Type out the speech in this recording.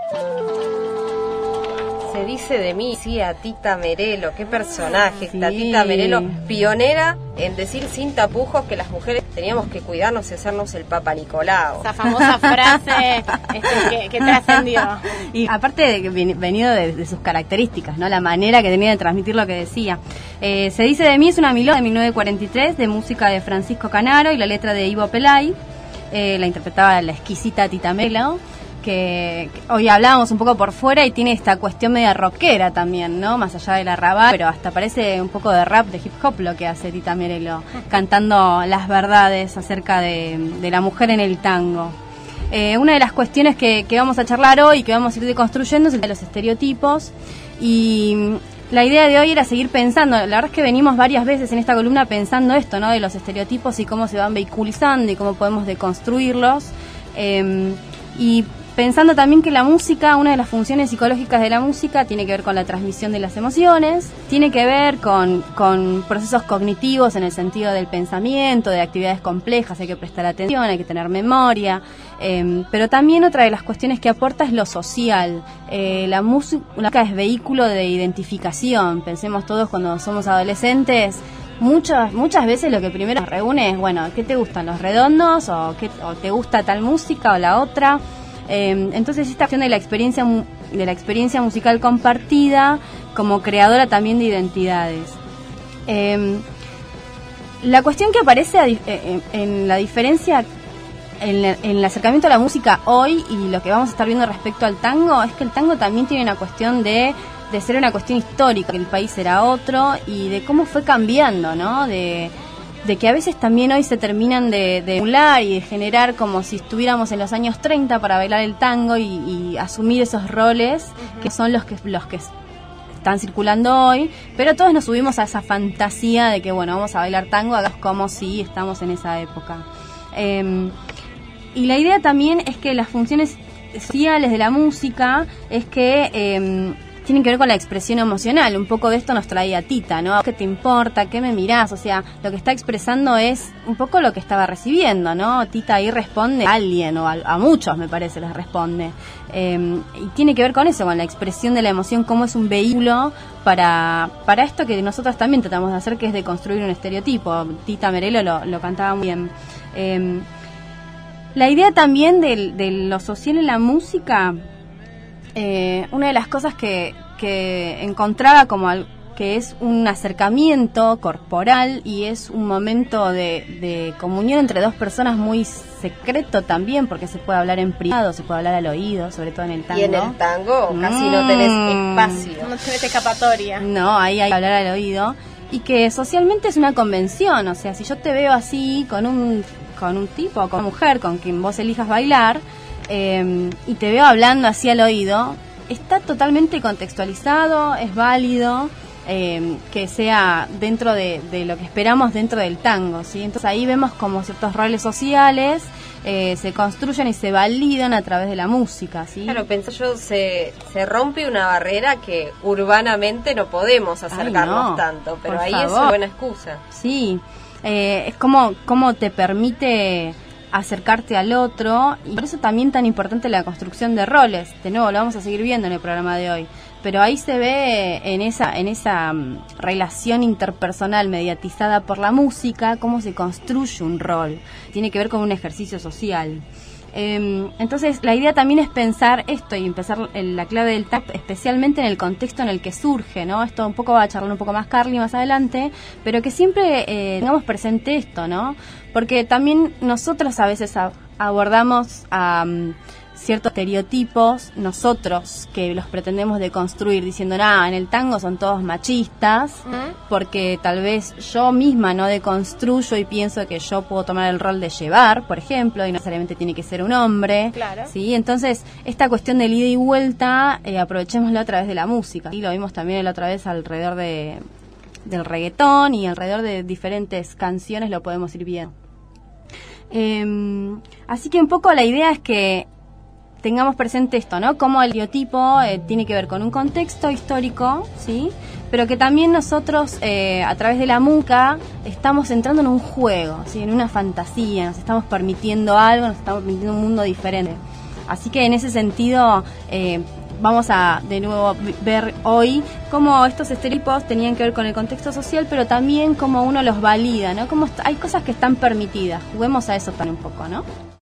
Se dice de mí, sí, a Tita Merelo, qué personaje, Sí. esta Tita Merelo, pionera en decir sin tapujos que las mujeres teníamos que cuidarnos y hacernos el Papa Nicolau. Esa famosa frase que trascendió. Y aparte de que venido de sus características, ¿no? La manera que tenía de transmitir lo que decía. Se dice de mí es una milonga de 1943 de música de Francisco Canaro y la letra de Ivo Pelay. La interpretaba la exquisita Tita Merelo, que hoy hablábamos un poco por fuera y tiene esta cuestión media rockera también, ¿no? Más allá de la arrabal, pero hasta parece un poco de rap, de hip hop lo que hace Tita Merelo, cantando las verdades acerca de la mujer en el tango. Una de las cuestiones que vamos a charlar hoy, que vamos a ir deconstruyendo, es el de los estereotipos. Y la idea de hoy era seguir pensando, la verdad es que venimos varias veces en esta columna pensando esto, ¿no? De los estereotipos y cómo se van vehiculizando y cómo podemos deconstruirlos. Y pensando también que la música, una de las funciones psicológicas de la música tiene que ver con la transmisión de las emociones, tiene que ver con procesos cognitivos en el sentido del pensamiento, de actividades complejas, hay que prestar atención, hay que tener memoria, pero también otra de las cuestiones que aporta es lo social. La música es vehículo de identificación, pensemos todos cuando somos adolescentes. Muchas veces lo que primero nos reúne es, bueno, ¿qué te gustan, los redondos? ¿O te gusta tal música o la otra? Entonces esta cuestión de la experiencia musical compartida como creadora también de identidades. La cuestión que aparece en la diferencia en el acercamiento a la música hoy y lo que vamos a estar viendo respecto al tango es que el tango también tiene una cuestión de ser una cuestión histórica, que el país era otro y de cómo fue cambiando, ¿no? De que a veces también hoy se terminan de emular y de generar como si estuviéramos en los años 30 para bailar el tango y asumir esos roles que son los que están circulando hoy, pero todos nos subimos a esa fantasía de que, bueno, vamos a bailar tango, hagamos como si estamos en esa época. Y la idea también es que las funciones sociales de la música es que tienen que ver con la expresión emocional. Un poco de esto nos traía Tita, ¿no? ¿Qué te importa? ¿Qué me mirás? O sea, lo que está expresando es un poco lo que estaba recibiendo, ¿no? Tita ahí responde a alguien, o a muchos, me parece, les responde. Y tiene que ver con eso, con la expresión de la emoción, cómo es un vehículo para esto que nosotros también tratamos de hacer, que es de construir un estereotipo. Tita Merelo lo cantaba muy bien. La idea también de lo social en la música, una de las cosas que encontraba como que es un acercamiento corporal y es un momento de comunión entre dos personas muy secreto también, porque se puede hablar en privado, se puede hablar al oído, sobre todo en el tango. Y en el tango casi no tenés espacio. No tenés escapatoria. No, ahí hay que hablar al oído. Y que socialmente es una convención, o sea, si yo te veo así con un tipo, con una mujer con quien vos elijas bailar, y te veo hablando así al oído, está totalmente contextualizado, es válido que sea dentro de lo que esperamos dentro del tango, ¿sí? Entonces ahí vemos como ciertos roles sociales se construyen y se validan a través de la música, ¿sí? Claro, pensé yo, se rompe una barrera que urbanamente no podemos acercarnos tanto, pero ahí es una buena excusa. Sí, es como te permite acercarte al otro, y por eso también tan importante la construcción de roles. De nuevo, lo vamos a seguir viendo en el programa de hoy, pero ahí se ve en esa relación interpersonal mediatizada por la música cómo se construye un rol. Tiene que ver con un ejercicio social. Entonces la idea también es pensar esto y empezar la clave del tap especialmente en el contexto en el que surge, ¿no? Esto un poco va a charlar un poco más Carly más adelante, pero que siempre tengamos presente esto, ¿no? Porque también nosotros a veces abordamos ciertos estereotipos, nosotros que los pretendemos deconstruir, diciendo, en el tango son todos machistas, porque tal vez yo misma no deconstruyo y pienso que yo puedo tomar el rol de llevar, por ejemplo, y no necesariamente tiene que ser un hombre. Claro. ¿Sí? Entonces, esta cuestión del ida y vuelta, aprovechémoslo a través de la música. Y lo vimos también la otra vez alrededor del reggaetón y alrededor de diferentes canciones lo podemos ir viendo. Así que un poco la idea es que tengamos presente esto, ¿no? Cómo el biotipo tiene que ver con un contexto histórico, ¿sí? Pero que también nosotros, a través de la música, estamos entrando en un juego, ¿sí? En una fantasía, nos estamos permitiendo algo, nos estamos permitiendo un mundo diferente. Así que en ese sentido vamos a de nuevo ver hoy cómo estos estereotipos tenían que ver con el contexto social, pero también cómo uno los valida, ¿no? Cómo hay cosas que están permitidas. Juguemos a eso también un poco, ¿no?